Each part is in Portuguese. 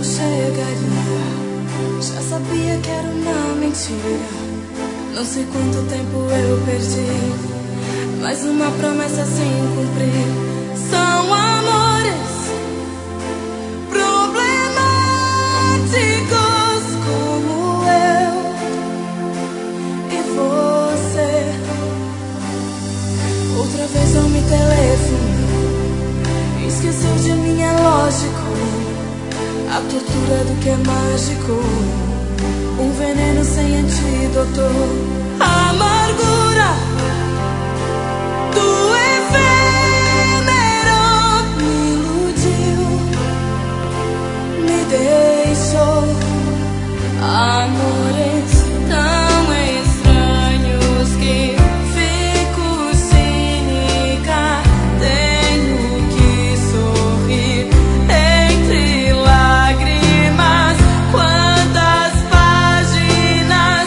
chegaria. Já sabia que era uma mentira. Não sei quanto tempo eu perdi, mas uma promessa sem cumprir. São amores problemáticos como eu e você. Outra vez eu me telefonou, esqueceu de mim, é lógico. A tortura do que é mágico, um veneno sem antídoto. A amargura do efêmero me iludiu, me deixou. Amores tão estranhos que fico cínica. Tenho que sorrir entre lágrimas. Quantas páginas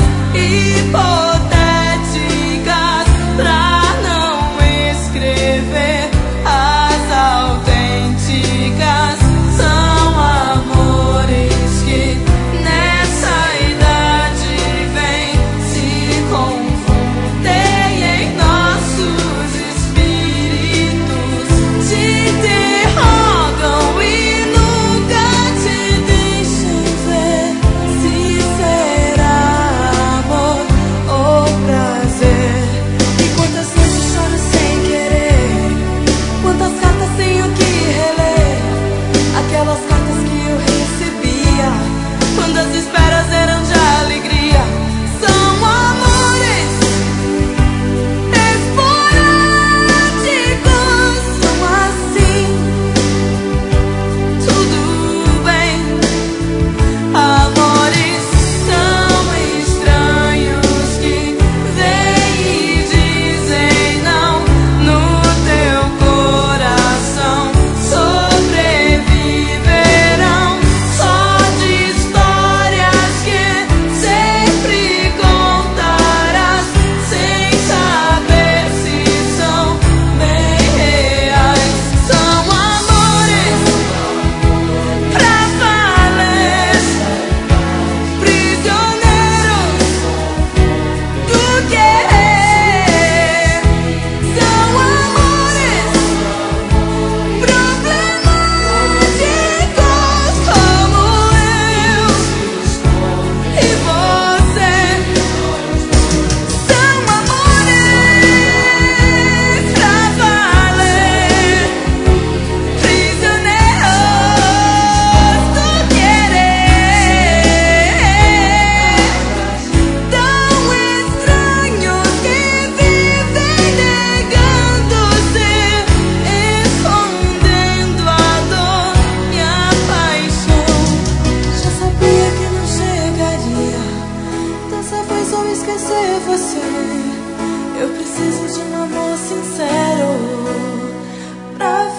hipotéticas pra não escrever as autênticas. São amores que nessa idade vêm se confundem em nossos espíritos. Te interrogam e nunca te deixam ver se será amor ou prazer. E quantas noites choro sem querer, quantas cartas tenho que reler, aquelas cartas que eu recebia quando as esperas eram de alegria. São amores esporádicos, são assim, tudo bem. Amores tão estranhos que vêm e dizem não no teu coração. Sobreviverão só de histórias que sempre contarás, sem saber se são bem reais. São amores pra valer, prisioneiros do querer. São amores problemáticos como eu e você. São amores pra valer, prisioneiros do querer. Tão estranhos que vivem negando-se, escondendo a dor e a paixão. Já sabia que não chegaria, dessa vez vou esquecer você. Eu preciso de um amor sincero pra